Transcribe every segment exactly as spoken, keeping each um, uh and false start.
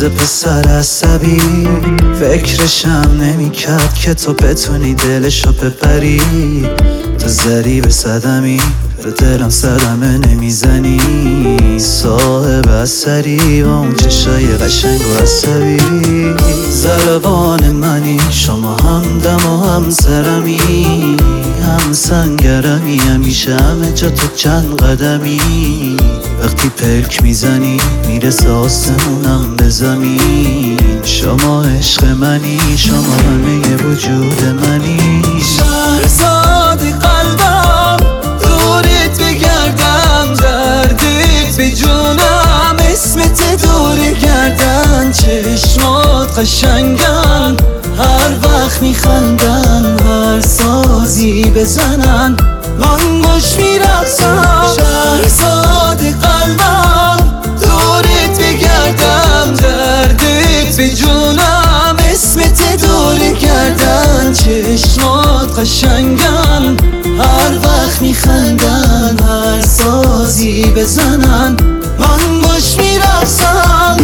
مثل پسر عصبی، فکرشم نمی کرد که تو بتونی دلشو ببری. تو زری به صدمی، به دلم صدمه نمیزنی. صاحب اثری و اون چشای قشنگ و عصبی. ضربان منی، شما هم دم و هم سرمی، هم سنگرمی، همیشه همه جا تو چند قدمی. وقتی پلک میزنی میرسه آسمونم به زمین. شما عشق منی، شما همه وجود منی. شهرزاد قلبم، دورت بگردم، دردت به جونم، اسمت دور گردن. چشمات قشنگن، هر وقت میخندن، هر سازی بزنن من باش میرقصم. شهرزاد قلبم، دورت بگردم، دردت به جونم، اسمت دور گردن. چشمات قشنگن، هر وقت میخندن، هر سازی بزنن من باش میرقصم.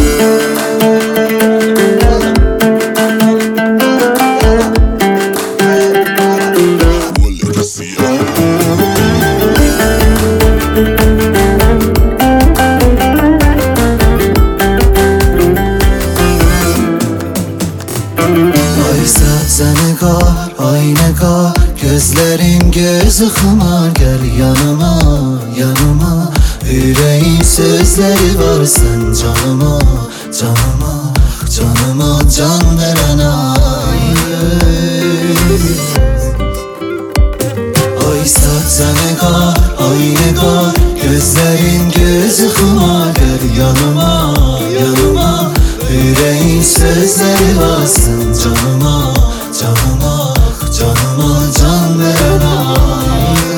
Ay zənəqar, aynəqar, gözlərin gözü xımar. Gəl yanıma, yanıma, ürəyin sözləri var sən canıma, canıma, canıma can verən ay. Ay zənəqar, aynəqar, gözlərin gözü xımar. Gəl yanıma, yanıma, yüreğin sözleri varsın canıma, canıma, canıma can veren ay.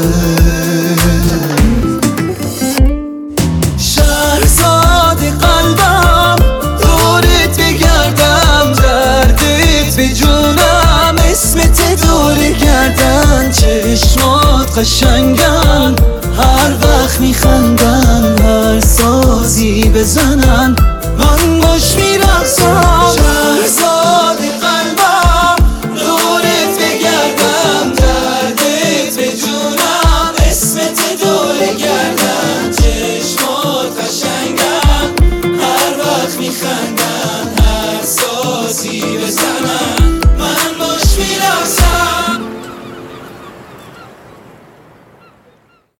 Şehzade kalbim, دورت بگردم، دردت به جونم، اسمت دور گردن. چشمات قشنگن، هر وقت میخندن، هر سازی بزنن من باش میرقصم. شهرزاد قلبم، دورت بگردم، دردت به جونم، اسمت دور گردن. چشمات قشنگن، هر وقت میخندن، هر سازی بزنن